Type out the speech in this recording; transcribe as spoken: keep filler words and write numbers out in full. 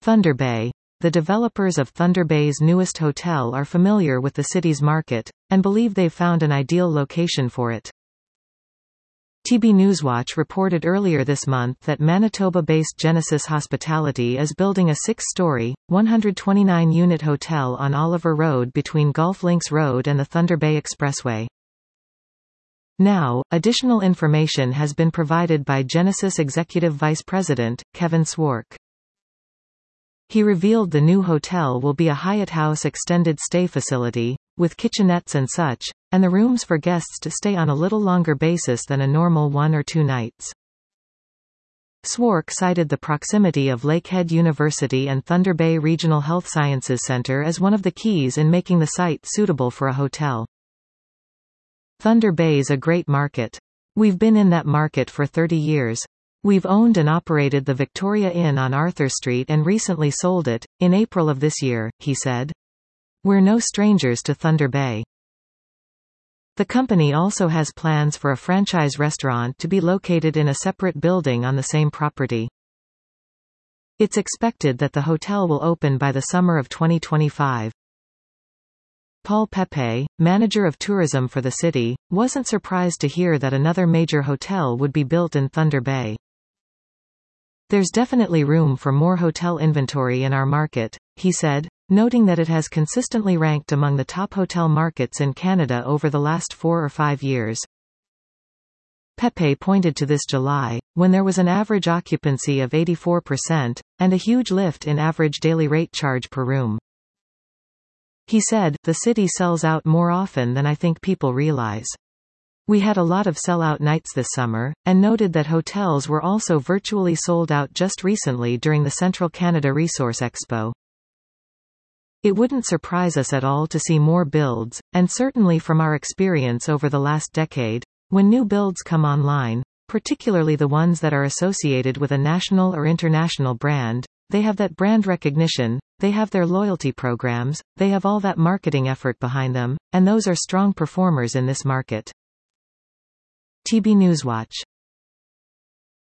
Thunder Bay. The developers of Thunder Bay's newest hotel are familiar with the city's market, and believe they've found an ideal location for it. T B Newswatch reported earlier this month that Manitoba-based Genesis Hospitality is building a six-story, one hundred twenty-nine unit hotel on Oliver Road between Gulf Links Road and the Thunder Bay Expressway. Now, additional information has been provided by Genesis Executive Vice President, Kevin Swark. He revealed the new hotel will be a Hyatt House extended stay facility, with kitchenettes and such, and the rooms for guests to stay on a little longer basis than a normal one or two nights. Swark cited the proximity of Lakehead University and Thunder Bay Regional Health Sciences Center as one of the keys in making the site suitable for a hotel. Thunder Bay's a great market. We've been in that market for thirty years. We've owned and operated the Victoria Inn on Arthur Street and recently sold it, in April of this year, he said. We're no strangers to Thunder Bay. The company also has plans for a franchise restaurant to be located in a separate building on the same property. It's expected that the hotel will open by the summer of twenty twenty-five. Paul Pepe, manager of tourism for the city, wasn't surprised to hear that another major hotel would be built in Thunder Bay. There's definitely room for more hotel inventory in our market, he said, noting that it has consistently ranked among the top hotel markets in Canada over the last four or five years. Pepe pointed to this July, when there was an average occupancy of eighty-four percent, and a huge lift in average daily rate charge per room. He said, the city sells out more often than I think people realize. We had a lot of sell-out nights this summer, and noted that hotels were also virtually sold out just recently during the Central Canada Resource Expo. It wouldn't surprise us at all to see more builds, and certainly from our experience over the last decade, when new builds come online, particularly the ones that are associated with a national or international brand, they have that brand recognition, they have their loyalty programs, they have all that marketing effort behind them, and those are strong performers in this market. T B Newswatch.